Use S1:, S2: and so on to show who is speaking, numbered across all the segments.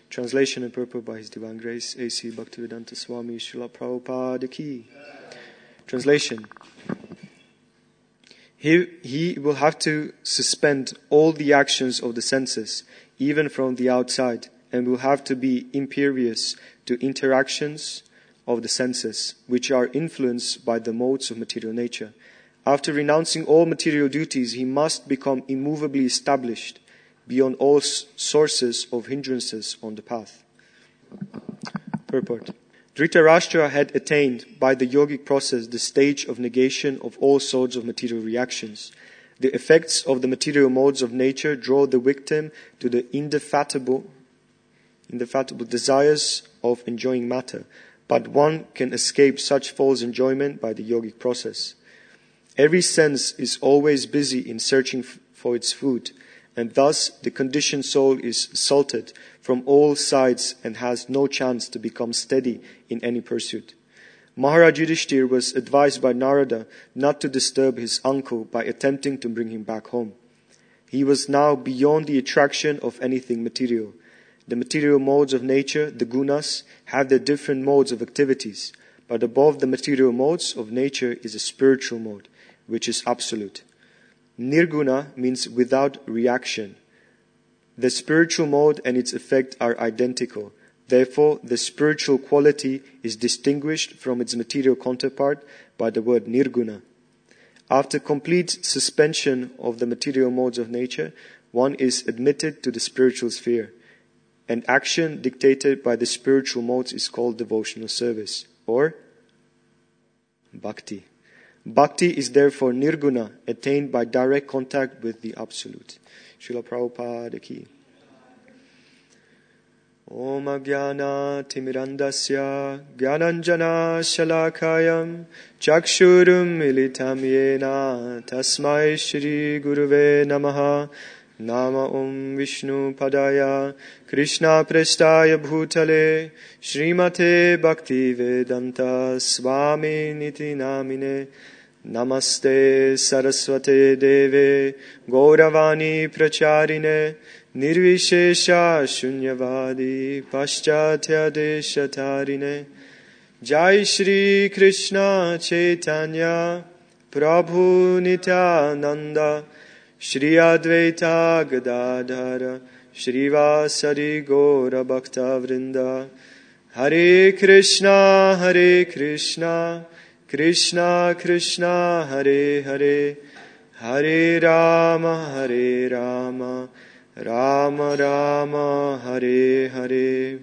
S1: Translation and purport by His Divine Grace, A.C. Bhaktivedanta Swami Srila Prabhupada Ki. Translation. He will have to suspend all the actions of the senses, even from the outside, and will have to be impervious to interactions of the senses, which are influenced by the modes of material nature. After renouncing all material duties, he must become immovably established beyond all sources of hindrances on the path. Purport. Dhritarashtra had attained by the yogic process the stage of negation of all sorts of material reactions. The effects of the material modes of nature draw the victim to the indefatigable desires of enjoying matter, but one can escape such false enjoyment by the yogic process. Every sense is always busy in searching for its food, and thus the conditioned soul is assaulted from all sides and has no chance to become steady in any pursuit. Maharaj Yudhishthir was advised by Narada not to disturb his uncle by attempting to bring him back home. He was now beyond the attraction of anything material. The material modes of nature, the gunas, have their different modes of activities, but above the material modes of nature is a spiritual mode, which is absolute. Nirguna means without reaction. The spiritual mode and its effect are identical. Therefore, the spiritual quality is distinguished from its material counterpart by the word nirguna. After complete suspension of the material modes of nature, one is admitted to the spiritual sphere. An action dictated by the spiritual modes is called devotional service, or bhakti. Bhakti is therefore nirguna, attained by direct contact with the Absolute. Srila Prabhupada Ki. Om Ajnana Timirandasya Gyananjana Shalakayam Chakshurum Militam Yena Tasmai Shri Guruve Namaha. Nama Om Vishnu Padaya Krishna Prestaya Bhutale Srimate Bhakti Vedanta Swami Niti Namine Namaste Saraswate Deve Gauravani Pracharine Nirvishesha Shunyavadi Paschatya Deshatarine Jai Shri Krishna Chaitanya Prabhu Nityananda Shri Advaita Gadadhara Shrivasari Gaura Bhakta Vrinda Hare Krishna Krishna Krishna Hare Hare Hare Rama Rama Rama Hare Hare.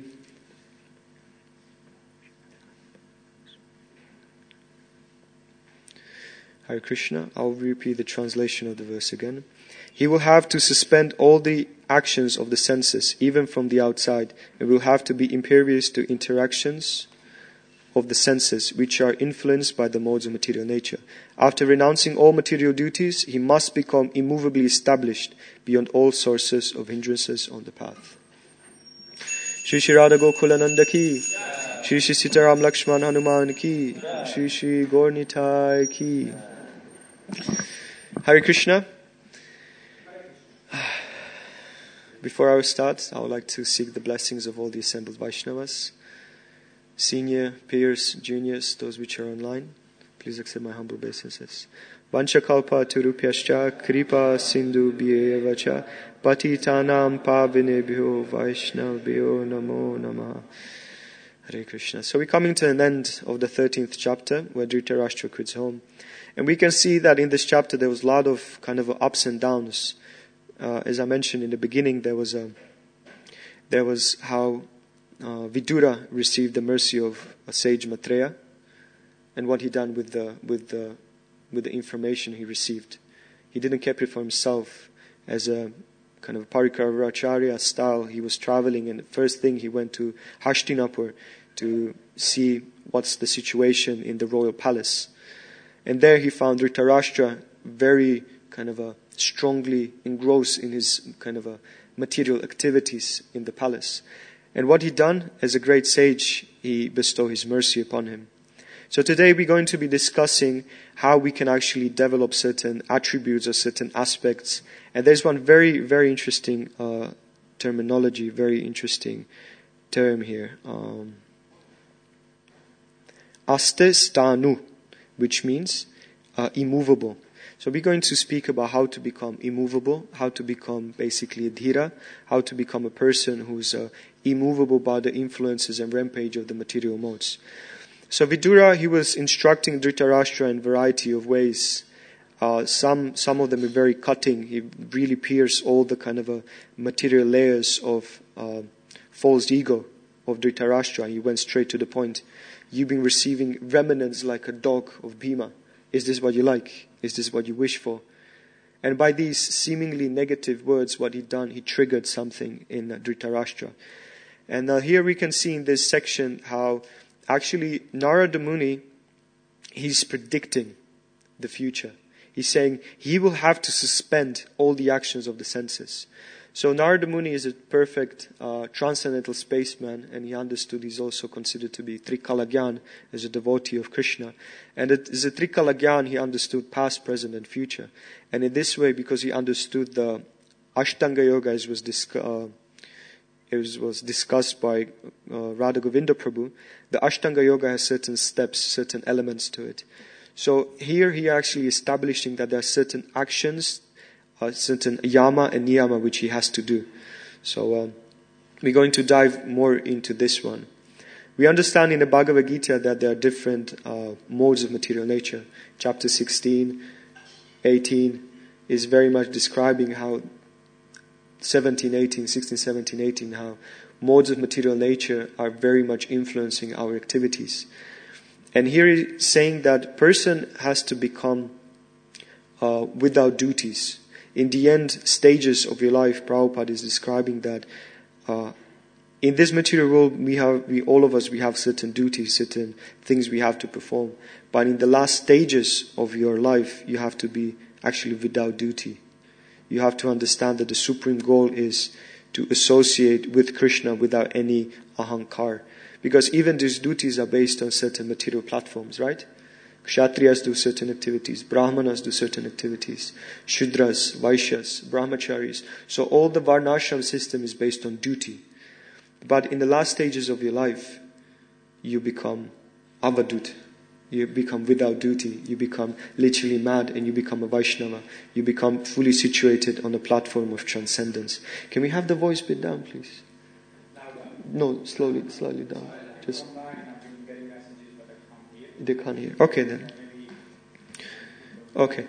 S1: Hare Krishna. I'll repeat the translation of the verse again. He will have to suspend all the actions of the senses, even from the outside, and will have to be impervious to interactions of the senses, which are influenced by the modes of material nature. After renouncing all material duties, he must become immovably established beyond all sources of hindrances on the path. Shri Shri Radha Gokulananda Ki, Shri Shri Sitaram Lakshman Hanuman Ki, Shri Shri Gaur Nitai Ki. Hare Krishna. Before I start, I would like to seek the blessings of all the assembled Vaishnavas, senior, peers, juniors, those which are online. Please accept my humble obeisances. Vanchakalpa turupyascha kripa sindhu bhyeva patitanam pavinebhyo vaishnavbhyo namo namaha. Hare Krishna. So we're coming to an end of the 13th chapter where Dhritarashtra quits home. And we can see that in this chapter there was a lot of kind of ups and downs. As I mentioned in the beginning, there was how Vidura received the mercy of a sage Maitreya, and what he done with the information he received. He didn't keep it for himself. As a kind of Parikaracharya style, he was traveling, and the first thing he went to Hastinapur to see what's the situation in the royal palace. And there he found Dhritarashtra very kind of strongly engrossed in his kind of material activities in the palace. And what he done, as a great sage, he bestowed his mercy upon him. So today we're going to be discussing how we can actually develop certain attributes or certain aspects. And there's one very, very interesting terminology, very interesting term here. Aste stanu, which means immovable. So we're going to speak about how to become immovable, how to become basically a dhira, how to become a person who's immovable by the influences and rampage of the material modes. So Vidura, he was instructing Dhritarashtra in a variety of ways. Some of them are very cutting. He really pierced all the kind of material layers of false ego of Dhritarashtra. He went straight to the point. You've been receiving remnants like a dog of Bhima. Is this what you like? Is this what you wish for? And by these seemingly negative words, what he'd done, he triggered something in Dhritarashtra. And here we can see in this section how actually Narada Muni, he's predicting the future. He's saying he will have to suspend all the actions of the senses. So Narada Muni is a perfect transcendental spaceman, and he understood he's also considered to be Trikala Gyan as a devotee of Krishna. And as a Trikala Gyan, he understood past, present and future. And in this way, because he understood the Ashtanga Yoga as was discussed by Radha Govinda Prabhu, the Ashtanga Yoga has certain steps, certain elements to it. So here he actually establishing that there are certain actions, certain yama and niyama which he has to do. So we're going to dive more into this one. We understand in the Bhagavad Gita that there are different modes of material nature. Chapter 16, 18 is very much describing how 17, 18, 16, 17, 18, how modes of material nature are very much influencing our activities. And here he's saying that person has to become without duties. In the end stages of your life, Prabhupada is describing that in this material world, all of us have certain duties, certain things we have to perform. But in the last stages of your life, you have to be actually without duty. You have to understand that the supreme goal is to associate with Krishna without any ahankar. Because even these duties are based on certain material platforms, right? Kshatriyas do certain activities, Brahmanas do certain activities, Shudras, Vaishyas, Brahmacharis. So all the Varnashram system is based on duty. But in the last stages of your life, you become avadut. You become without duty. You become literally mad and you become a Vaishnava. You become fully situated on a platform of transcendence. Can we have the voice bit down, please? No, slowly down. Just... They can't hear. Okay then. Okay.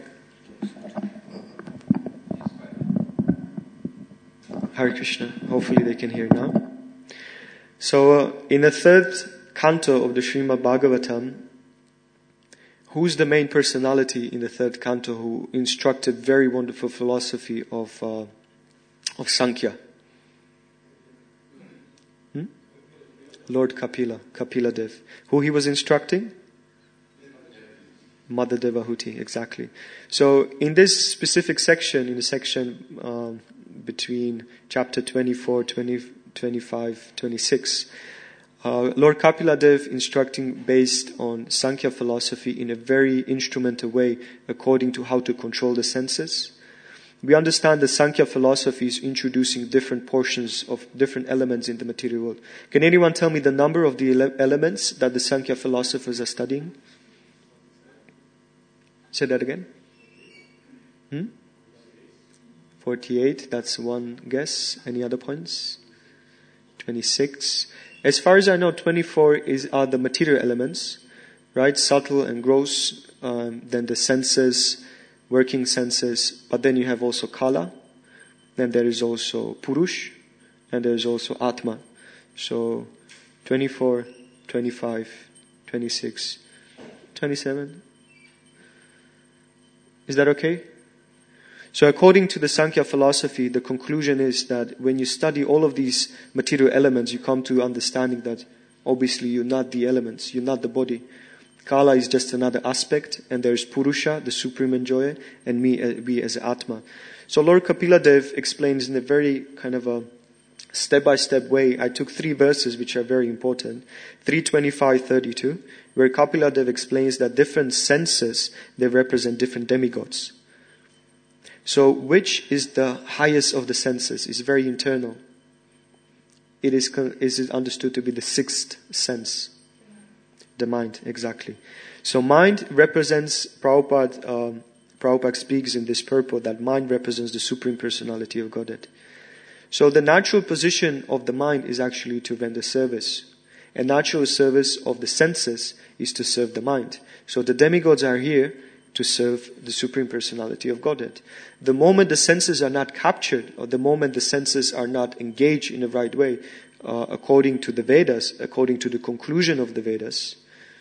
S1: Hare Krishna. Hopefully they can hear now. So in the third canto of the Srimad Bhagavatam, who's the main personality in the third canto who instructed very wonderful philosophy of Sankhya? Lord Kapila Dev. Who he was instructing? Mother Devahuti, exactly. So in this specific section, in the section between chapter 24, 20, 25, 26, Lord Kapila Dev instructing based on Sankhya philosophy in a very instrumental way according to how to control the senses. We understand that Sankhya philosophy is introducing different portions of different elements in the material world. Can anyone tell me the number of the elements that the Sankhya philosophers are studying? Say that again. 48, that's one guess. Any other points? 26. As far as I know, 24 are the material elements, right? Subtle and gross, then the senses, working senses, but then you have also Kala, then there is also Purush, and there is also Atma. So 24, 25, 26, 27. Is that okay? So according to the Sankhya philosophy, the conclusion is that when you study all of these material elements, you come to understanding that obviously you're not the elements, you're not the body. Kala is just another aspect, and there's Purusha, the supreme enjoyer, and we as Atma. So Lord Kapila Dev explains in a very kind of a step-by-step way. I took 3 verses which are very important. 3:25, 32, where Kapila Dev explains that different senses, they represent different demigods. So which is the highest of the senses? It's very internal. is understood to be the sixth sense. The mind, exactly. So mind represents, Prabhupada speaks in this purport that mind represents the Supreme Personality of Godhead. So the natural position of the mind is actually to render service. And natural service of the senses is to serve the mind. So the demigods are here to serve the Supreme Personality of Godhead. The moment the senses are not captured, or the moment the senses are not engaged in the right way, according to the Vedas, according to the conclusion of the Vedas,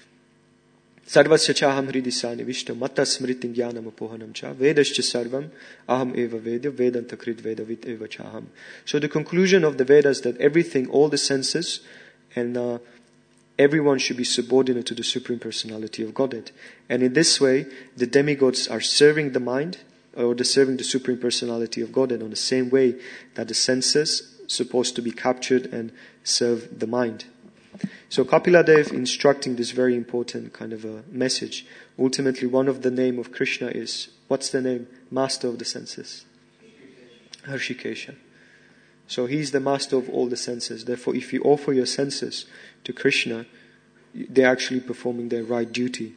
S1: Sarvasya chaham hridisani vishnu matta smritim jnanam apohanam cha vedascha sarvam aham eva vedya vedanta krit vedavit eva chaham. So the conclusion of the Vedas that everything, all the senses, and everyone should be subordinate to the Supreme Personality of Godhead. And in this way, the demigods are serving the mind, or they're serving the Supreme Personality of Godhead on the same way that the senses supposed to be captured and serve the mind. So Kapila instructing this very important kind of a message. Ultimately, one of the name of Krishna is, what's the name? Master of the senses. Hrishikesha. So he's the master of all the senses. Therefore, if you offer your senses to Krishna, they're actually performing their right duty.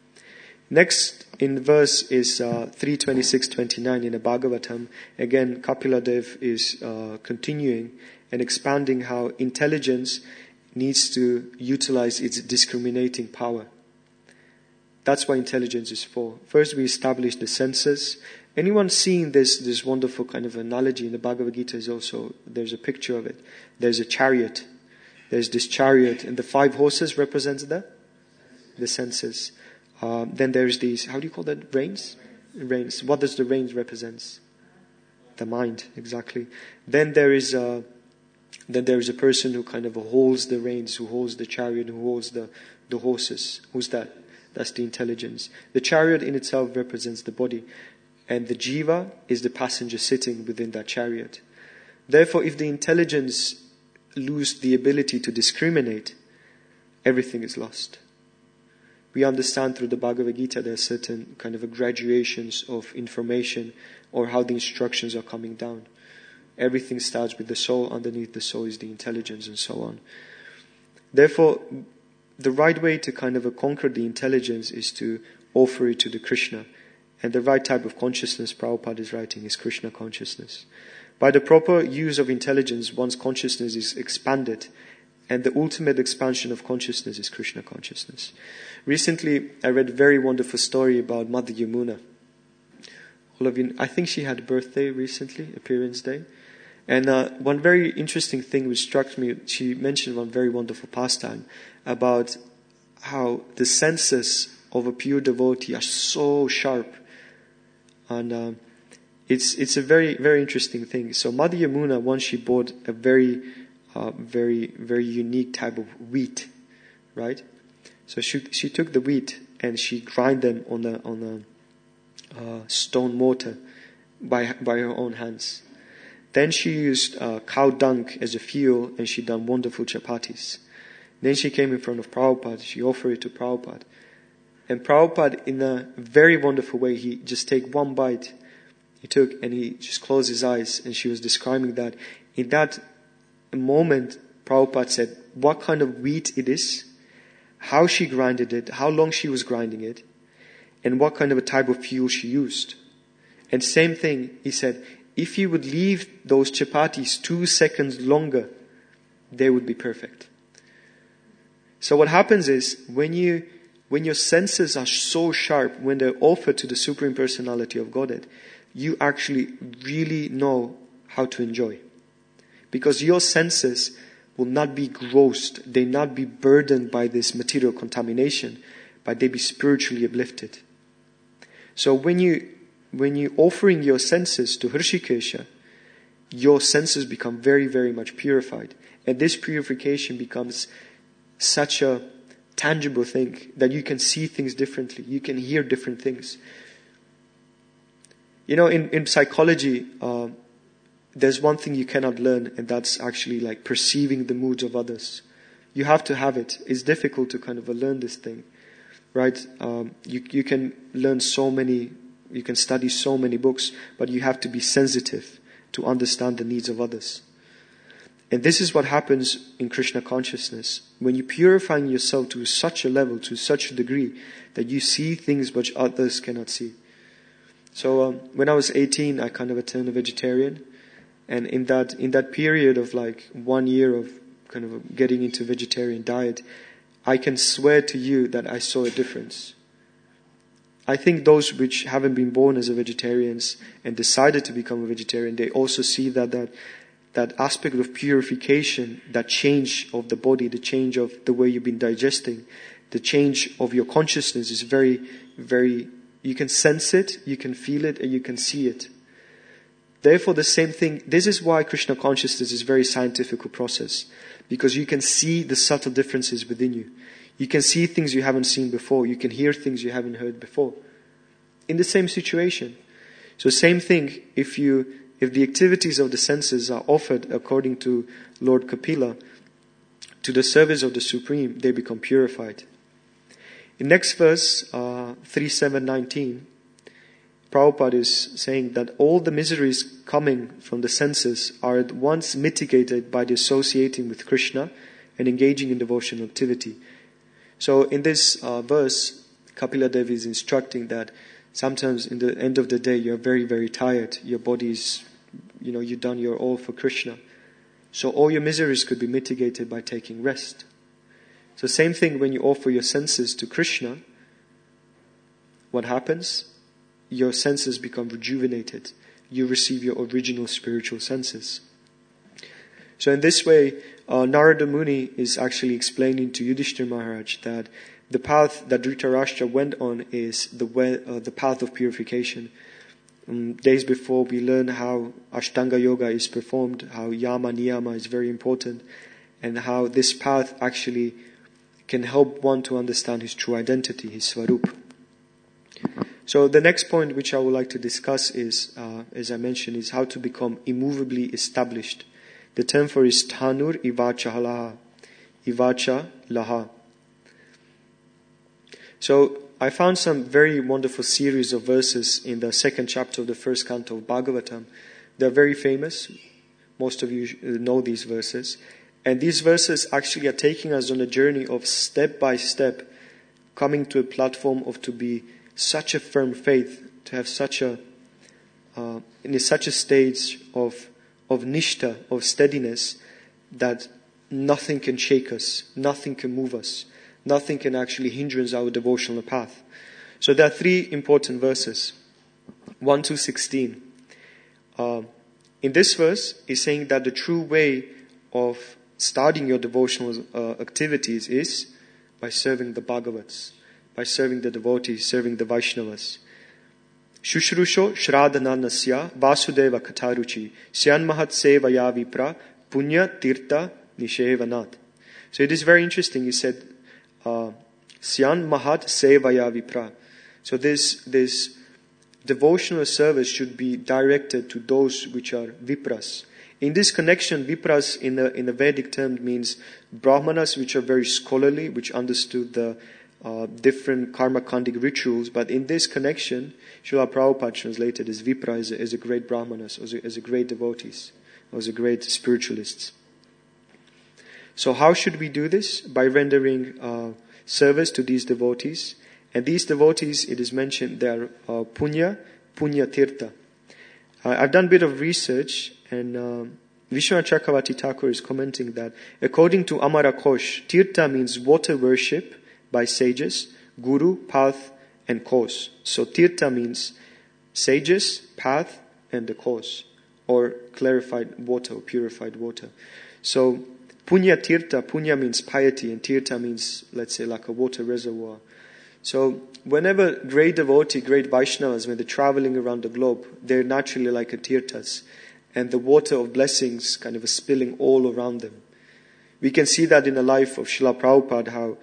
S1: Next in verse is 3:26-29 in the Bhagavatam. Again, Kapila Dev is continuing and expanding how intelligence needs to utilize its discriminating power. That's what intelligence is for. First we establish the senses. Anyone seeing this wonderful kind of analogy in the Bhagavad Gita is also, there's a picture of it. There's a chariot. There's this chariot, and the 5 horses represents the senses. Then there's these, how do you call that? Reins? Reins. What does the reins represent? The mind, exactly. Then there is a person who kind of holds the reins, who holds the chariot, who holds the horses. Who's that? That's the intelligence. The chariot in itself represents the body. And the jiva is the passenger sitting within that chariot. Therefore, if the intelligence lose the ability to discriminate, everything is lost. We understand through the Bhagavad Gita there are certain kind of graduations of information or how the instructions are coming down. Everything starts with the soul. Underneath the soul is the intelligence and so on. Therefore, the right way to kind of conquer the intelligence is to offer it to the Krishna. And the right type of consciousness, Prabhupada is writing, is Krishna consciousness. By the proper use of intelligence, one's consciousness is expanded. And the ultimate expansion of consciousness is Krishna consciousness. Recently, I read a very wonderful story about Mother Yamuna. All of you, I think she had a birthday recently, Appearance Day. And one very interesting thing which struck me, she mentioned one very wonderful pastime about how the senses of a pure devotee are so sharp. And it's a very, very interesting thing. So Mother Yamuna, once she bought a very, very unique type of wheat, right? So she took the wheat and she grind them on a stone mortar by her own hands. Then she used cow dung as a fuel, and she done wonderful chapatis. Then she came in front of Prabhupada. She offered it to Prabhupada. And Prabhupada, in a very wonderful way, he just take one bite. He took and he just closed his eyes, and she was describing that. In that moment, Prabhupada said what kind of wheat it is, how she grinded it, how long she was grinding it, and what kind of a type of fuel she used. And same thing, he said, if you would leave those chapatis 2 seconds longer, they would be perfect. So what happens is, when your senses are so sharp, when they're offered to the Supreme Personality of Godhead, you actually really know how to enjoy. Because your senses will not be grossed, they not be burdened by this material contamination, but they be spiritually uplifted. So when you offering your senses to Hrishikesha, your senses become very, very much purified. And this purification becomes such a tangible thing that you can see things differently. You can hear different things. You know, in psychology, there's one thing you cannot learn, and that's actually like perceiving the moods of others. You have to have it. It's difficult to kind of learn this thing, right? You can learn you can study so many books, but you have to be sensitive to understand the needs of others. And this is what happens in Krishna consciousness. When you're purifying yourself to such a level, to such a degree, that you see things which others cannot see. So when I was 18, I kind of turned a vegetarian. And in that period of like 1 year of kind of getting into vegetarian diet, I can swear to you that I saw a difference. I think those which haven't been born as a vegetarians and decided to become a vegetarian, they also see that aspect of purification, that change of the body, the change of the way you've been digesting, the change of your consciousness is very, very, you can sense it, you can feel it, and you can see it. Therefore, the same thing, this is why Krishna consciousness is a very scientific process, because you can see the subtle differences within you. You can see things you haven't seen before. You can hear things you haven't heard before. In the same situation. So same thing, if the activities of the senses are offered according to Lord Kapila, to the service of the Supreme, they become purified. In next verse, 3.7.19, Prabhupada is saying that all the miseries coming from the senses are at once mitigated by the associating with Krishna and engaging in devotional activity. So in this verse, Kapila Devi is instructing that sometimes in the end of the day, you're very, very tired. Your body's, you've done your all for Krishna. So all your miseries could be mitigated by taking rest. So same thing when you offer your senses to Krishna, what happens? Your senses become rejuvenated. You receive your original spiritual senses. So in this way, Narada Muni is actually explaining to Yudhishthira Maharaj that the path that Dhritarashtra went on is the path of purification. Days before, we learn how Ashtanga Yoga is performed, how Yama Niyama is very important, and how this path actually can help one to understand his true identity, his Swarup. So the next point which I would like to discuss is, as I mentioned, is how to become immovably established. The term for is Tanur Ivacha Laha. Ivacha Laha. So I found some very wonderful series of verses in the second chapter of the first canto of Bhagavatam. They're very famous. Most of you know these verses. And these verses actually are taking us on a journey of step by step coming to a platform of to be such a firm faith, to have such a stage of nishta, of steadiness, that nothing can shake us, nothing can move us, nothing can actually hinder our devotional path. So there are three important verses. 1 to 16. In this verse, is saying that the true way of starting your devotional activities is by serving the Bhagavats, by serving the devotees, serving the Vaishnavas. Shushrusho Shradhananasya Vasudeva Kataruchi Syan Mahat Sevaya Vipra Punya Tirtha Nishevanat. So it is very interesting. He said, Syan Mahat Sevaya Vipra. So this devotional service should be directed to those which are Vipras. In this connection, Vipras in the Vedic term means Brahmanas which are very scholarly, which understood the different karma-kandic rituals. But in this connection, Srila Prabhupada translated as Vipra as a great Brahmanas, as a great devotees, as a great spiritualists. So how should we do this? By rendering service to these devotees. And these devotees, it is mentioned, they are Punya Tirtha. I've done a bit of research, and Vishwanath Chakravarti Thakur is commenting that according to Amara Kosh, Tirtha means water worship by sages, guru, path, and cause. So Tirtha means sages, path, and the cause, or clarified water, or purified water. So Punya Tirtha, Punya means piety, and Tirtha means, let's say, like a water reservoir. So whenever great devotee, great Vaishnavas, when they're traveling around the globe, they're naturally like a tirthas, and the water of blessings kind of spilling all around them. We can see that in the life of Srila Prabhupada, how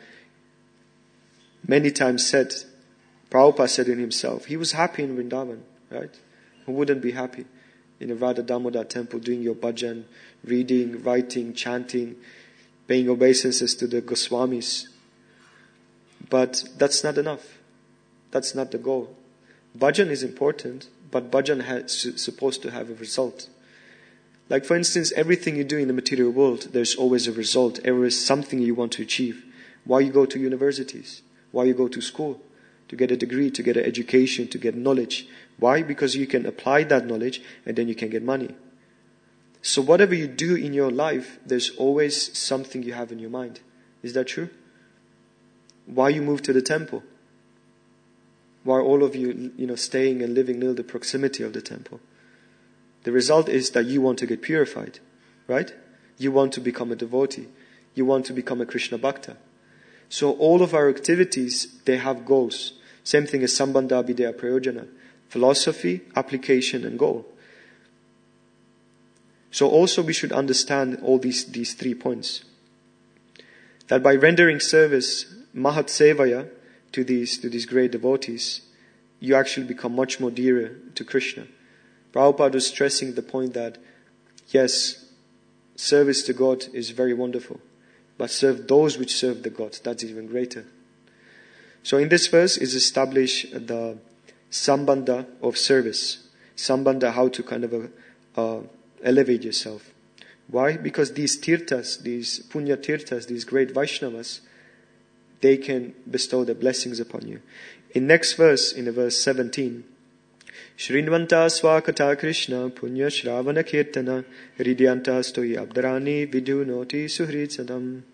S1: many times Prabhupada said in himself, he was happy in Vrindavan, right? Who wouldn't be happy in a Radha Damodar temple doing your bhajan, reading, writing, chanting, paying obeisances to the Goswamis? But that's not enough. That's not the goal. Bhajan is important, but bhajan is supposed to have a result. Like for instance, everything you do in the material world, there's always a result. There is something you want to achieve. Why you go to universities? Why you go to school? To get a degree, to get an education, to get knowledge. Why? Because you can apply that knowledge and then you can get money. So whatever you do in your life, there's always something you have in your mind. Is that true? Why you move to the temple? Why are all of you, staying and living near the proximity of the temple? The result is that you want to get purified, right? You want to become a devotee. You want to become a Krishna Bhakta. So all of our activities, they have goals. Same thing as Sambandha Abhidheya Prayojana. Philosophy, application and goal. So also we should understand all these 3 points. That by rendering service, Mahat Sevaya, to these great devotees, you actually become much more dearer to Krishna. Prabhupada was stressing the point that, yes, service to God is very wonderful, but serve those which serve the God, that's even greater. So in this verse is established the sambandha of service. Sambandha, how to kind of elevate yourself. Why? Because these tirthas, these punya tirthas, these great Vaishnavas, they can bestow their blessings upon you. In next verse, in verse 17, Shrinvanta swakata Krishna punya shravana kirtana hridyanta stoi abdarani vidunoti suhrit sadam.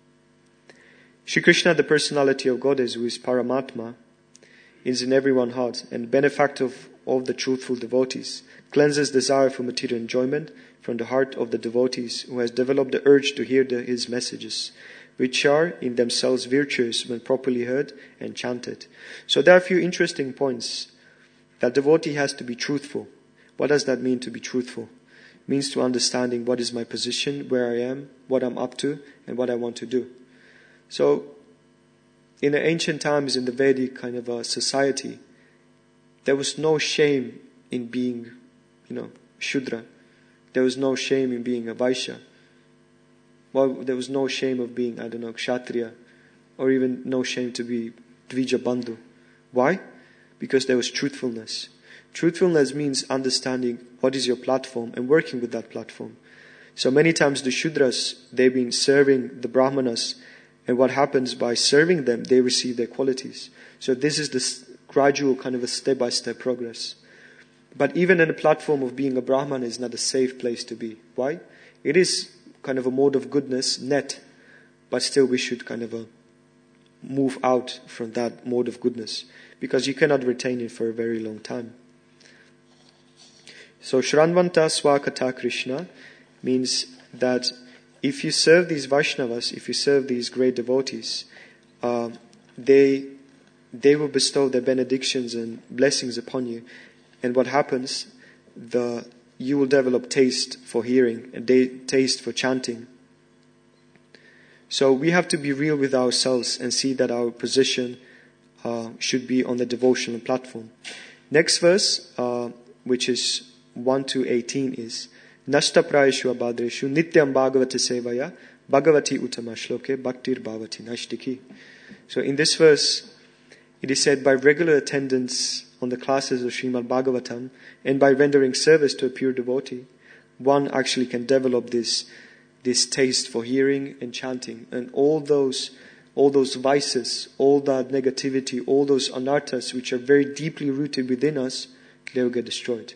S1: Shri Krishna, the personality of Godhead, who is Paramatma, is in everyone's heart and benefactor of all the truthful devotees, cleanses desire for material enjoyment from the heart of the devotees who has developed the urge to hear his messages, which are in themselves virtuous when properly heard and chanted. So there are a few interesting points. That devotee has to be truthful. What does that mean, to be truthful? It means to understanding what is my position, where I am, what I'm up to, and what I want to do. So, in the ancient times, in the Vedic kind of a society, there was no shame in being, Shudra. There was no shame in being a Vaishya. Well, there was no shame of being, Kshatriya, or even no shame to be Dvija Bandhu. Why? Because there was truthfulness. Truthfulness means understanding what is your platform and working with that platform. So many times the Shudras, they've been serving the Brahmanas, and what happens by serving them, they receive their qualities. So this is the gradual kind of a step-by-step progress. But even in a platform of being a Brahmana is not a safe place to be. Why? It is kind of a mode of goodness, net, but still we should kind of move out from that mode of goodness, because you cannot retain it for a very long time. So Shranvanta Swakata Krishna means that if you serve these Vaishnavas, if you serve these great devotees, they will bestow their benedictions and blessings upon you. And what happens, you will develop taste for hearing and taste for chanting. So we have to be real with ourselves and see that our position should be on the devotional platform. Next verse, which is 1 to 18, is Nashta prayeshu abhadreshu nityam bhagavata sevaya bhagavati uttama shloke bhaktir bhavati nashtiki. So in this verse, it is said, by regular attendance on the classes of Srimad Bhagavatam and by rendering service to a pure devotee, one actually can develop this taste for hearing and chanting, and all those vices, all that negativity, all those anarthas which are very deeply rooted within us, they will get destroyed.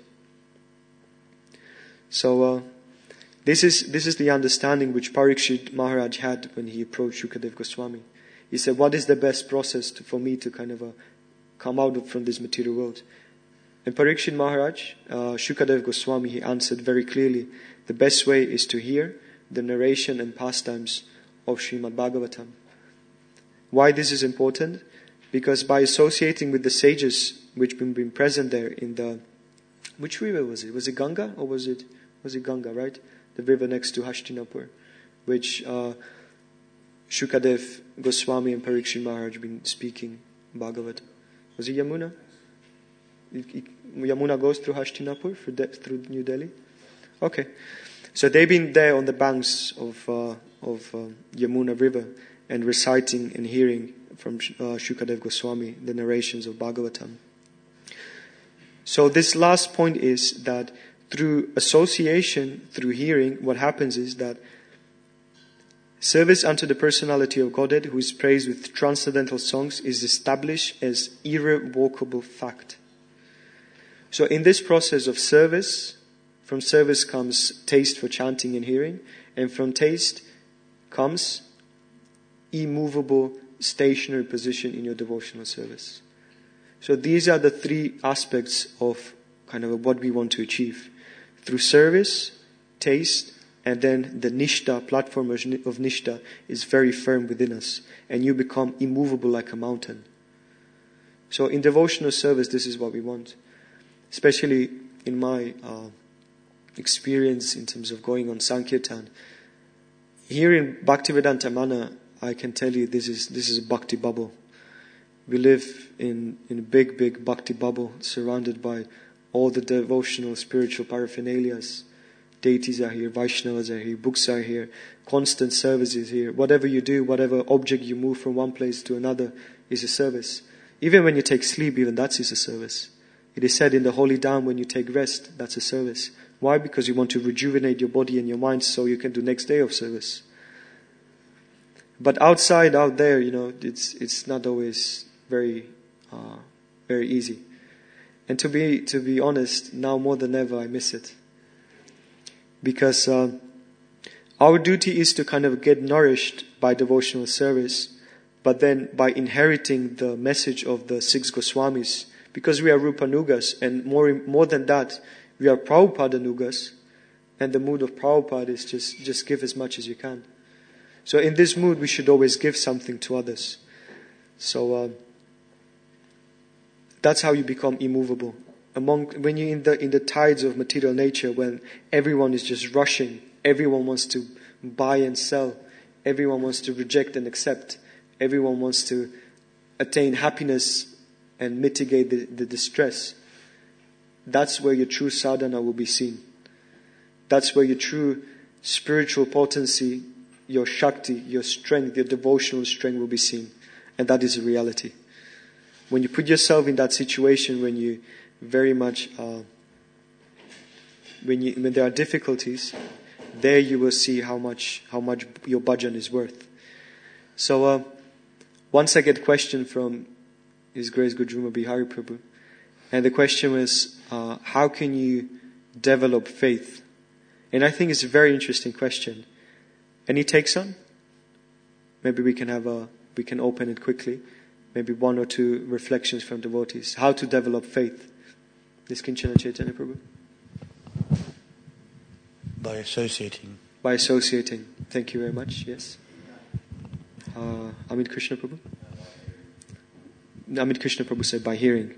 S1: So this is the understanding which Parikshit Maharaj had when he approached Shukadev Goswami. He said, what is the best process for me to kind of come out from this material world? And Parikshit Maharaj, Shukadev Goswami, he answered very clearly, the best way is to hear the narration and pastimes of Srimad Bhagavatam. Why this is important? Because by associating with the sages which have been present there in the... Which river was it? Was it Ganga or was it Ganga, right? The river next to Hastinapur, which Shukadev Goswami and Parikshit Maharaj have been speaking Bhagavad. Was it Yamuna? Yamuna goes through Hastinapur, through New Delhi? Okay. So they've been there on the banks of Yamuna river and reciting and hearing from Shukadev Goswami the narrations of Bhagavatam. So this last point is that through association, through hearing, what happens is that service unto the personality of Godhead, who is praised with transcendental songs, is established as irrevocable fact. So in this process of service, from service comes taste for chanting and hearing, and from taste comes immovable, stationary position in your devotional service. So these are the three aspects of kind of what we want to achieve. Through service, taste, and then the nishta, platform of nishta, is very firm within us. And you become immovable like a mountain. So in devotional service, this is what we want. Especially in my experience in terms of going on Sankirtan. Here in Bhaktivedanta Mana, I can tell you this is a bhakti bubble. We live in a big bhakti bubble, surrounded by all the devotional spiritual paraphernalias. Deities are here, Vaishnavas are here, books are here, constant service is here. Whatever you do, whatever object you move from one place to another is a service. Even when you take sleep, even that is a service. It is said in the Holy Dham, when you take rest, that's a service. Why? Because you want to rejuvenate your body and your mind so you can do next day of service. But out there, it's not always very easy. And to be honest, now more than ever, I miss it. Because our duty is to kind of get nourished by devotional service, but then by inheriting the message of the 6 Goswamis, because we are Rupanugas, and more than that, we are Prabhupada-nugas, and the mood of Prabhupada is just give as much as you can. So in this mood, we should always give something to others. So that's how you become immovable. When you're in the tides of material nature, when everyone is just rushing, everyone wants to buy and sell, everyone wants to reject and accept, everyone wants to attain happiness and mitigate the distress. That's where your true sadhana will be seen. That's where your true spiritual potency, your shakti, your strength, your devotional strength will be seen. And that is a reality. When you put yourself in that situation, when you very much, when there are difficulties, there you will see how much your bhajan is worth. So once I get a question from His Grace Gujruma Bihari Prabhu, and the question was, how can you develop faith? And I think it's a very interesting question. Any takes on? Maybe we can open it quickly. Maybe one or two reflections from devotees. How to develop faith. This Kinchana Chaitanya Prabhu.
S2: By associating.
S1: By associating. Thank you very much. Yes. Amit Krishna Prabhu. Amit Krishna Prabhu said by hearing.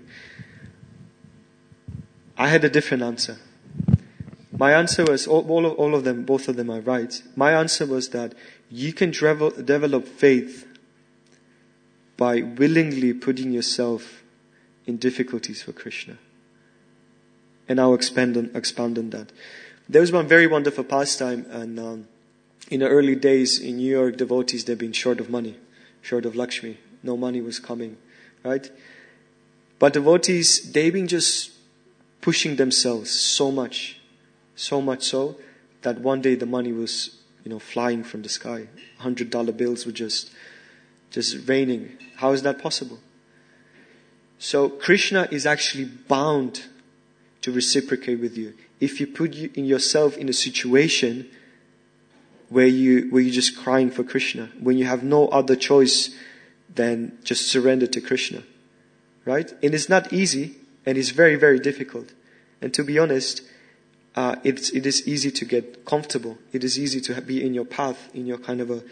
S1: I had a different answer. My answer was, all of them, both of them are right. My answer was that you can develop faith by willingly putting yourself in difficulties for Krishna. And I'll expand on that. There was one very wonderful pastime, and in the early days in New York, devotees, they've been short of money, short of Lakshmi. No money was coming, right? But devotees, they've been just pushing themselves so much so that one day the money was, flying from the sky. $100 bills were just raining. How is that possible? So Krishna is actually bound to reciprocate with you. If you put yourself in a situation where you're just crying for Krishna, when you have no other choice than just surrender to Krishna, right? And it's not easy, and it's very, very difficult. And to be honest, it is easy to get comfortable. It is easy to be in your path, in your kind of a,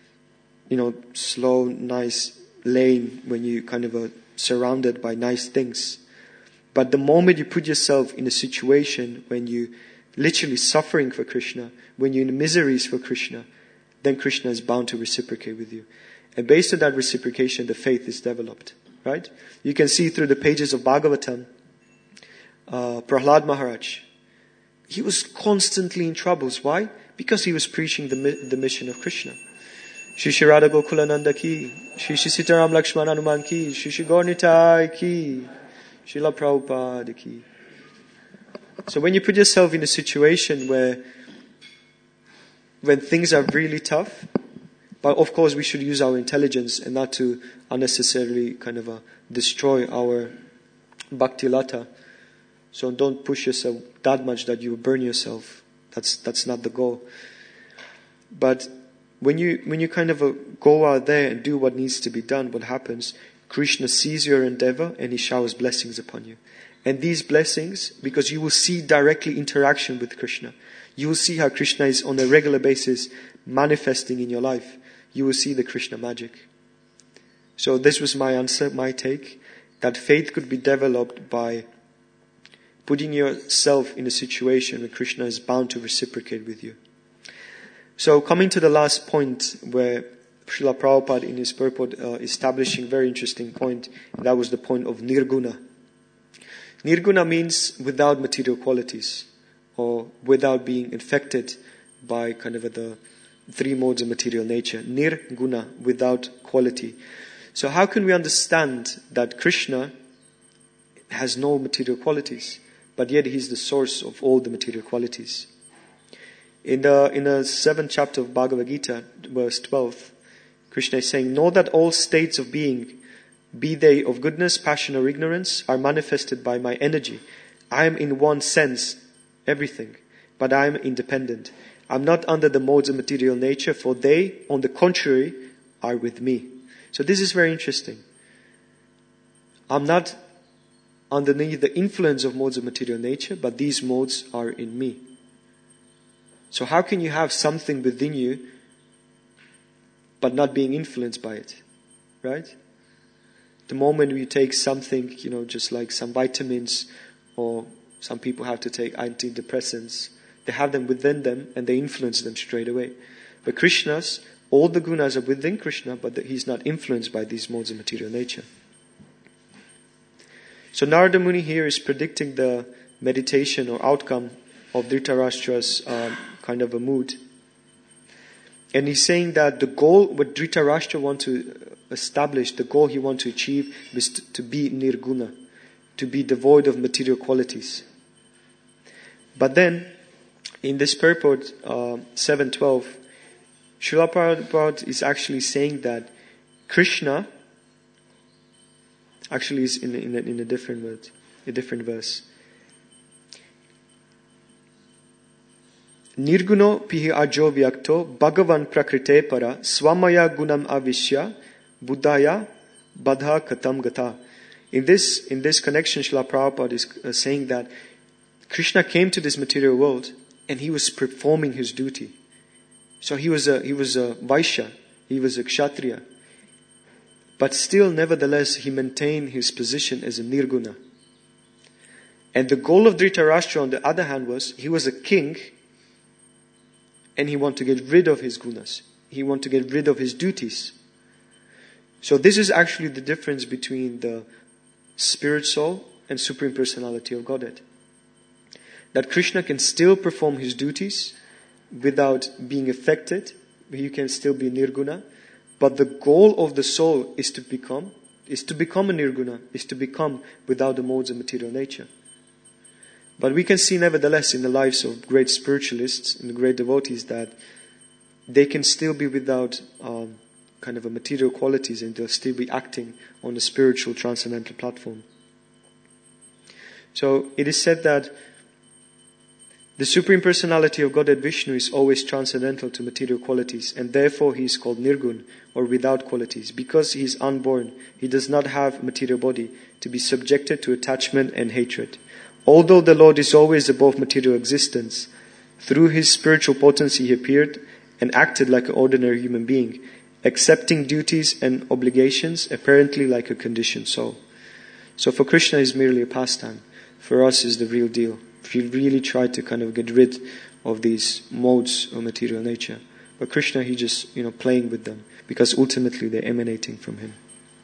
S1: slow, nice lane when you kind of are surrounded by nice things. But the moment you put yourself in a situation when you literally suffering for Krishna, when you're in miseries for Krishna, then Krishna is bound to reciprocate with you. And based on that reciprocation, the faith is developed, right? You can see through the pages of Bhagavatam, Prahlad Maharaj, he was constantly in troubles. Why? Because he was preaching the mission of Krishna. Shri Shri Radha Gokulananda ki, Shri Shri Sitaram Lakshmana Hanuman ki, Shri Shri Gaur Nitai ki, Srila Prabhupada ki. So when you put yourself in a situation where when things are really tough, but of course we should use our intelligence and not to unnecessarily kind of destroy our bhakti lata. So don't push yourself that much that you burn yourself. That's not the goal. But when you kind of go out there and do what needs to be done, what happens? Krishna sees your endeavor and he showers blessings upon you. And these blessings, because you will see directly interaction with Krishna, you will see how Krishna is on a regular basis manifesting in your life. You will see the Krishna magic. So this was my answer, my take, that faith could be developed by putting yourself in a situation where Krishna is bound to reciprocate with you. So coming to the last point where Srila Prabhupada in his purport establishing a very interesting point, and that was the point of nirguna. Nirguna means without material qualities, or without being infected by kind of the three modes of material nature. Nirguna, without quality. So how can we understand that Krishna has no material qualities, but yet he's the source of all the material qualities? In the 7th chapter of Bhagavad Gita, verse 12, Krishna is saying, "Know that all states of being, be they of goodness, passion or ignorance, are manifested by my energy. I am in one sense everything, but I am independent. I am not under the modes of material nature, for they, on the contrary, are with me." So this is very interesting. I'm not underneath the influence of modes of material nature, but these modes are in me. So how can you have something within you but not being influenced by it? Right? The moment you take something, just like some vitamins, or some people have to take antidepressants, they have them within them and they influence them straight away. But Krishna's, all the gunas are within Krishna, but he's not influenced by these modes of material nature. So Narada Muni here is predicting the meditation or outcome of Dhritarashtra's kind of a mood. And he's saying that the goal, what Dhritarashtra wants to establish, the goal he wants to achieve is to be nirguna, to be devoid of material qualities. But then, in this purport, 7.12, Srila Prabhupada is actually saying that Krishna actually is in a different word, a different verse. Nirguno pihi ajo vyakto bhagavan prakrite para swamaya gunam avishya buddhaya badha katam gata. In this connection, Srila Prabhupada is saying that Krishna came to this material world and he was performing his duty. So he was a Vaishya, he was a Kshatriya. But still, nevertheless, he maintained his position as a Nirguna. And the goal of Dhritarashtra, on the other hand, was he was a king and he wanted to get rid of his gunas. He wanted to get rid of his duties. So this is actually the difference between the spirit soul and Supreme Personality of Godhead. That Krishna can still perform his duties without being affected. He can still be Nirguna. But the goal of the soul is to become a Nirguna, is to become without the modes of material nature. But we can see nevertheless in the lives of great spiritualists and great devotees that they can still be without kind of a material qualities, and they'll still be acting on a spiritual transcendental platform. So it is said that the Supreme Personality of Godhead Vishnu is always transcendental to material qualities, and therefore he is called Nirgun, or without qualities. Because he is unborn, he does not have a material body to be subjected to attachment and hatred. Although the Lord is always above material existence, through his spiritual potency he appeared and acted like an ordinary human being, accepting duties and obligations apparently like a conditioned soul. So for Krishna is merely a pastime. For us is the real deal. We really try to kind of get rid of these modes of material nature. But Krishna, he just, playing with them, because ultimately they're emanating from him.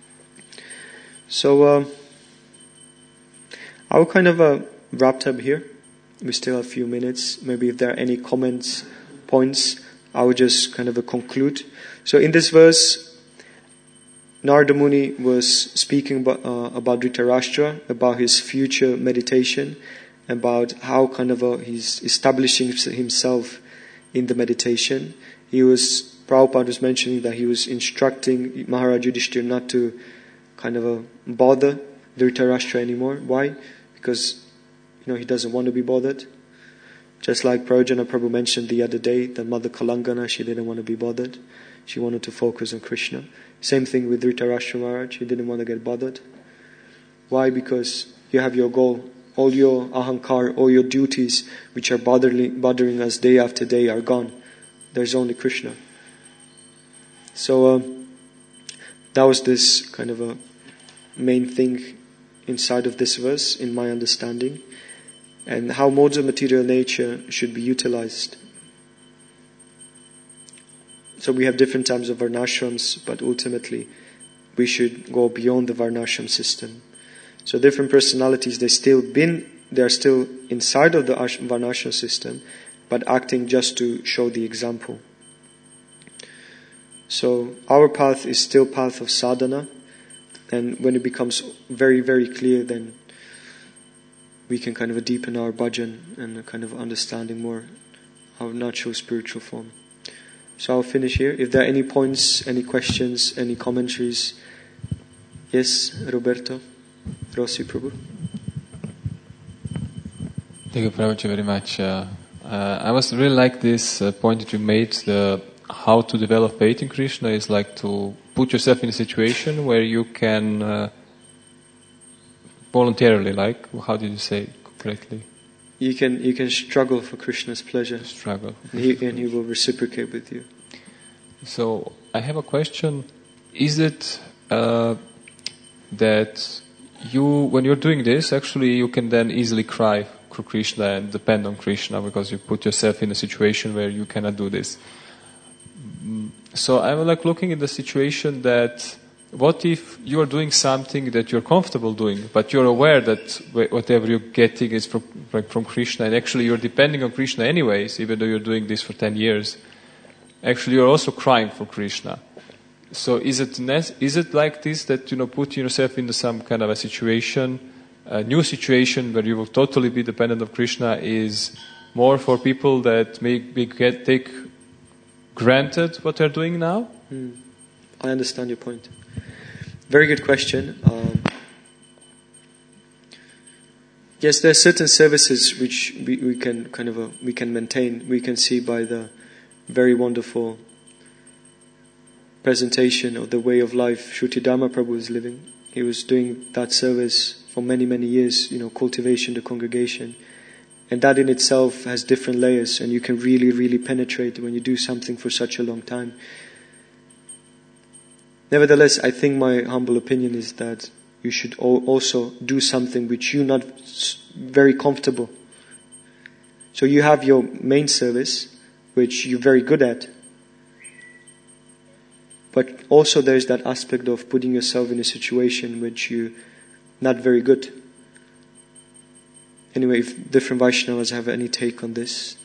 S1: So, I will kind of wrap up here. We still have a few minutes. Maybe if there are any comments, points, I will just kind of conclude. So in this verse, Narada Muni was speaking about Dhritarashtra, about his future meditation, about how he's establishing himself in the meditation. Prabhupada was mentioning that he was instructing Maharaj Yudhishthira not to bother Dhritarashtra anymore. Why? Because he doesn't want to be bothered. Just like Prajana Prabhu mentioned the other day, that Mother Kalangana, she didn't want to be bothered. She wanted to focus on Krishna. Same thing with Dhritarashtra Maharaj, he didn't want to get bothered. Why? Because you have your goal. All your ahankar, all your duties which are bothering us day after day are gone. There's only Krishna. So that was this a main thing inside of this verse, in my understanding, and how modes of material nature should be utilized. So we have different types of varnashrams, but ultimately we should go beyond the varnashram system. So different personalities, they are still inside of the varnashram system, but acting just to show the example. So our path is still path of sadhana, and when it becomes very, very clear, then we can deepen our bhajan and understanding more our natural spiritual form. So I'll finish here. If there are any points, any questions, any commentaries. Yes, Roberto Rossi Prabhu.
S3: Thank you, Prabhuji, very much. I was really like this point that you made, how to develop faith in Krishna is like to put yourself in a situation where you can voluntarily, how did you say it correctly?
S1: You can struggle for Krishna's pleasure.
S3: Struggle.
S1: And he will reciprocate with you.
S3: So I have a question. Is it that when you're doing this, actually you can then easily cry for Krishna and depend on Krishna because you put yourself in a situation where you cannot do this? So I'm looking at the situation that what if you are doing something that you're comfortable doing, but you're aware that whatever you're getting is from Krishna, and actually you're depending on Krishna anyways, even though you're doing this for 10 years. Actually, you're also crying for Krishna. So is it like this that putting yourself into some kind of a situation, a new situation where you will totally be dependent on Krishna, is more for people that take granted what they're doing now?
S1: I understand your point. Very good question. Yes, there are certain services which we can maintain. We can see by the very wonderful presentation of the way of life Shruti Dharma Prabhu is living. He was doing that service for many, many years, cultivation, the congregation. And that in itself has different layers, and you can really, really penetrate when you do something for such a long time. Nevertheless, I think my humble opinion is that you should also do something which you're not very comfortable. So you have your main service, which you're very good at. But also there's that aspect of putting yourself in a situation which you're not very good. Anyway, if different Vaishnavas have any take on this.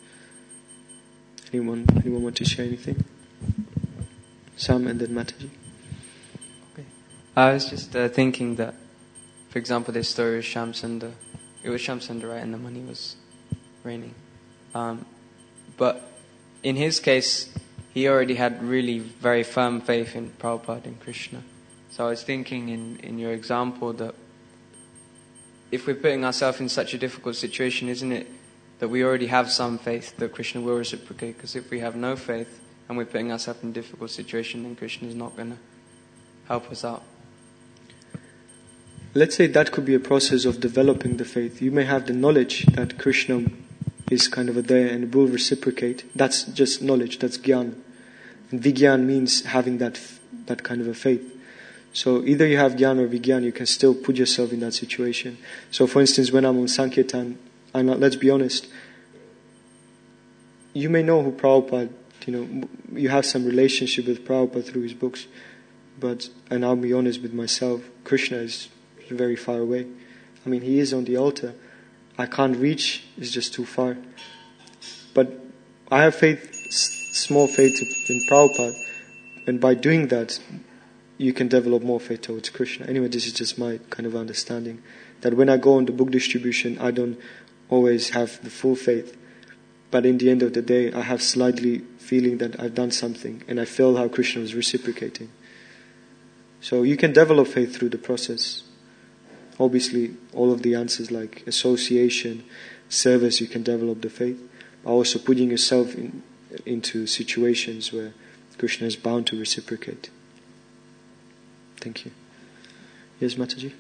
S1: Anyone want to share anything? Sam and then Mataji.
S4: Okay. I was just thinking that, for example, this story of Shamsundar. It was Shamsundar, right? And the money was raining. But in his case, he already had really very firm faith in Prabhupada and Krishna. So I was thinking in your example that if we're putting ourselves in such a difficult situation, isn't it that we already have some faith that Krishna will reciprocate? Because if we have no faith and we're putting ourselves in a difficult situation, then Krishna is not going to help us out.
S1: Let's say that could be a process of developing the faith. You may have the knowledge that Krishna is there and will reciprocate. That's just knowledge, that's gyan. And vigyan means having that kind of a faith. So either you have gyan or vigyan, you can still put yourself in that situation. So for instance, when I'm on Sankirtan, let's be honest, you may know who Prabhupada, you have some relationship with Prabhupada through his books, and I'll be honest with myself, Krishna is very far away. He is on the altar. I can't reach, it's just too far. But I have faith, small faith in Prabhupada, and by doing that, you can develop more faith towards Krishna. Anyway, this is just my kind of understanding. that when I go on the book distribution, I don't always have the full faith. But in the end of the day, I have slightly feeling that I've done something, and I feel how Krishna was reciprocating. So you can develop faith through the process. Obviously, all of the answers like association, service, you can develop the faith. But also putting yourself into situations where Krishna is bound to reciprocate. Thank you. Yes, Mataji?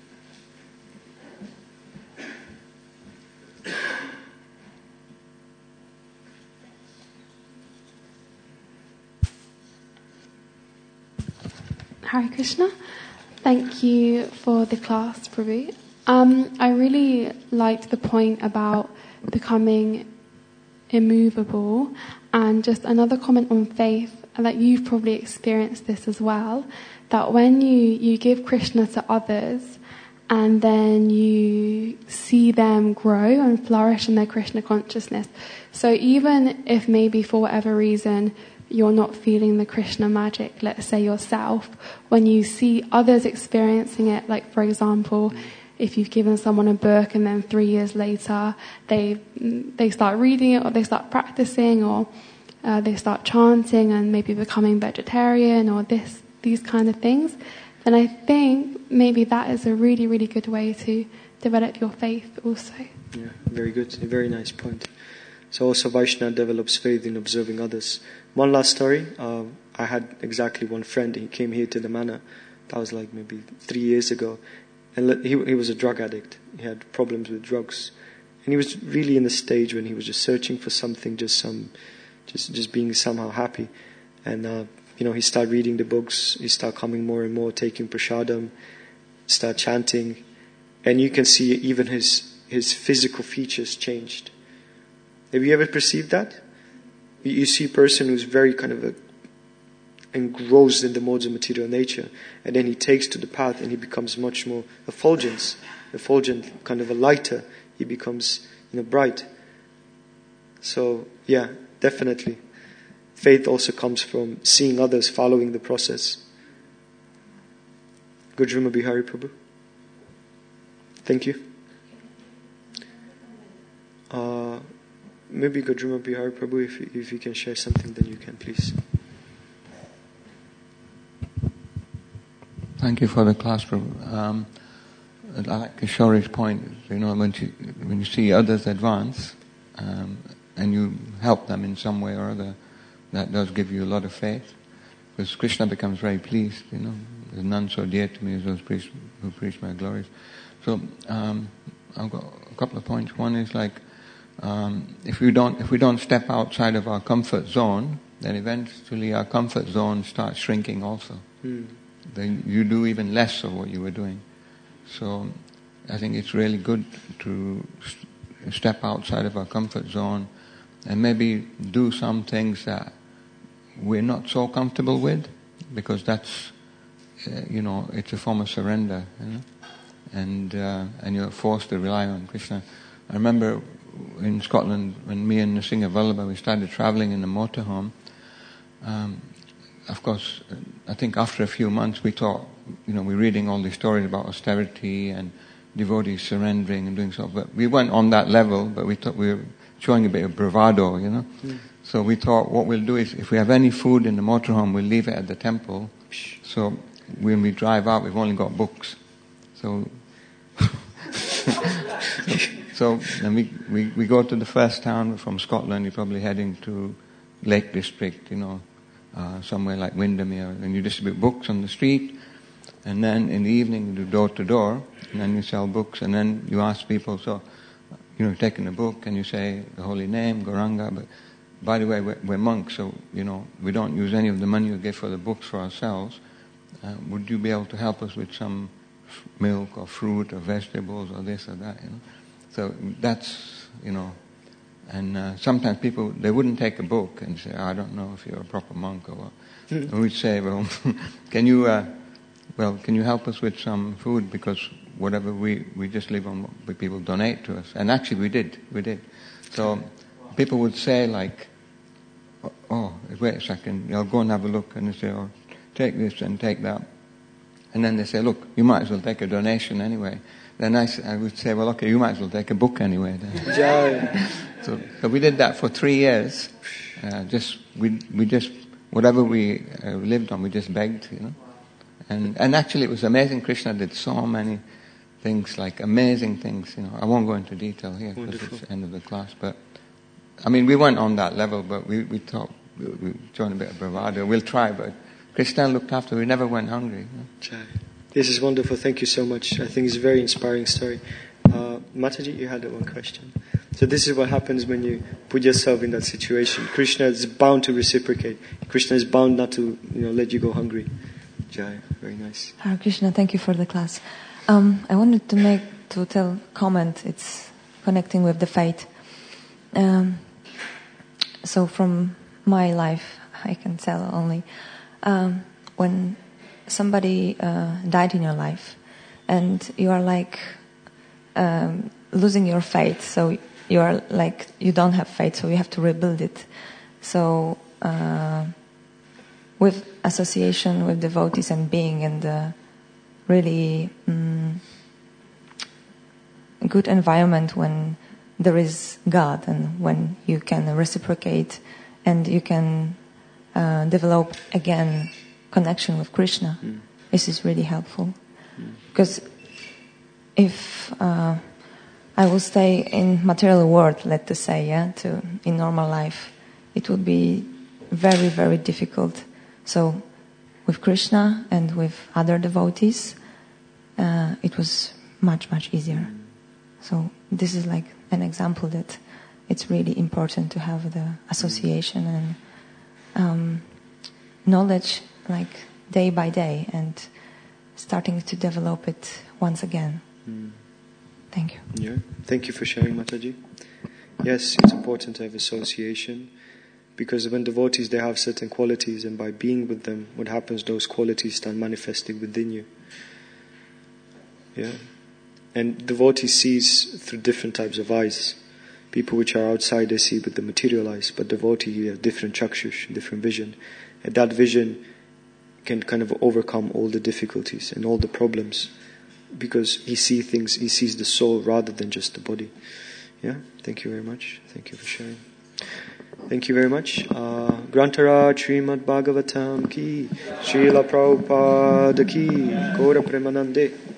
S5: Hare Krishna. Thank you for the class, Prabhu. I really liked the point about becoming immovable, and just another comment on faith, that you've probably experienced this as well, that when you give Krishna to others and then you see them grow and flourish in their Krishna consciousness, so even if maybe for whatever reason you're not feeling the Krishna magic, let's say yourself, when you see others experiencing it, like for example, if you've given someone a book and then 3 years later they start reading it, or they start practicing, or they start chanting and maybe becoming vegetarian, or these kind of things, then I think maybe that is a really, really good way to develop your faith also.
S1: Yeah, very good. A very nice point. So also Vaishnava develops faith in observing others. One last story. I had exactly one friend. He came here to the manor. That was like maybe 3 years ago. And he was a drug addict. He had problems with drugs. And he was really in the stage when he was just searching for something, just being somehow happy. And, he started reading the books. He started coming more and more, taking prasadam, start chanting. And you can see even his physical features changed. Have you ever perceived that? You see a person who's very kind of engrossed in the modes of material nature, and then he takes to the path and he becomes much more effulgent, kind of a lighter. He becomes, bright. So, yeah, definitely. Faith also comes from seeing others following the process. Gujrima Bihari Prabhu. Thank you. Maybe Gujrima Bihari Prabhu, if you can share something, then you can, please.
S6: Thank you for the class, Prabhu. I like Kishori's point. When you see others advance, and you help them in some way or other, that does give you a lot of faith. Because Krishna becomes very pleased. There's none so dear to me as those who preach my glories. So I've got a couple of points. One is like, if we don't step outside of our comfort zone, then eventually our comfort zone starts shrinking also. Then you do even less of what you were doing. So I think it's really good to step outside of our comfort zone and maybe do some things that we're not so comfortable with, because that's, it's a form of surrender, and you're forced to rely on Krishna. I remember in Scotland, when me and Nrsimha Vallabha, we started traveling in the motorhome. Of course, I think after a few months we thought, we're reading all these stories about austerity and devotees surrendering and doing so, but we weren't on that level, but we thought we were showing a bit of bravado, So we thought what we'll do is, if we have any food in the motorhome, we'll leave it at the temple. So when we drive out, we've only got books. So and we go to the first town from Scotland. You're probably heading to Lake District, somewhere like Windermere, and you distribute books on the street, and then in the evening you do door to door, and then you sell books, and then you ask people, so, taking a book, and you say the holy name, Gauranga, but by the way, we're monks, so, we don't use any of the money we get for the books for ourselves. Would you be able to help us with some milk or fruit or vegetables or this or that, So that's, and sometimes people, they wouldn't take a book and say, I don't know if you're a proper monk or what. And we'd say, well, can you help us with some food, because whatever we just live on what people donate to us. And actually we did. So people would say like, oh, wait a second, I'll go and have a look, and they say, oh, take this and take that. And then they say, look, you might as well take a donation anyway. Then I would say, well, okay, you might as well take a book anyway. Then. So we did that for 3 years. We just whatever we lived on, we just begged, you know. And actually, it was amazing. Krishna did so many things, like amazing things. You know, I won't go into detail here because it's the end of the class. But I mean, we weren't on that level, but we thought we joined a bit of bravado. We'll try, but Krishna looked after. We never went hungry. You know?
S1: This is wonderful. Thank you so much. I think it's a very inspiring story. Mataji, you had one question. So this is what happens when you put yourself in that situation. Krishna is bound to reciprocate. Krishna is bound not to, let you go hungry. Jai, very nice.
S7: Hare Krishna, thank you for the class. I wanted to tell comment. It's connecting with the faith. So from my life, I can tell only when somebody died in your life, and you are like losing your faith. So you are like you don't have faith, so you have to rebuild it. So with association with devotees and being in the really good environment when there is God and when you can reciprocate and you can develop again connection with Krishna. This is really helpful. Because if I will stay in material world, let's say, in normal life, it would be very, very difficult. So with Krishna and with other devotees, it was much, much easier. So this is like an example that it's really important to have the association and knowledge like day by day and starting to develop it once again. Thank you.
S1: Yeah. Thank you for sharing, Mataji. Yes, it's important to have association because when devotees, they have certain qualities, and by being with them, what happens, those qualities start manifesting within you. Yeah. And devotee sees through different types of eyes. People which are outside, they see with the material eyes, but devotee, you have different chakshush, different vision. And that vision can kind of overcome all the difficulties and all the problems because he sees things, he sees the soul rather than just the body. Yeah, thank you very much. Thank you for sharing. Thank you very much. Grantara Srimad Bhagavatam ki, Srila Prabhupada ki, Gaura Premanande.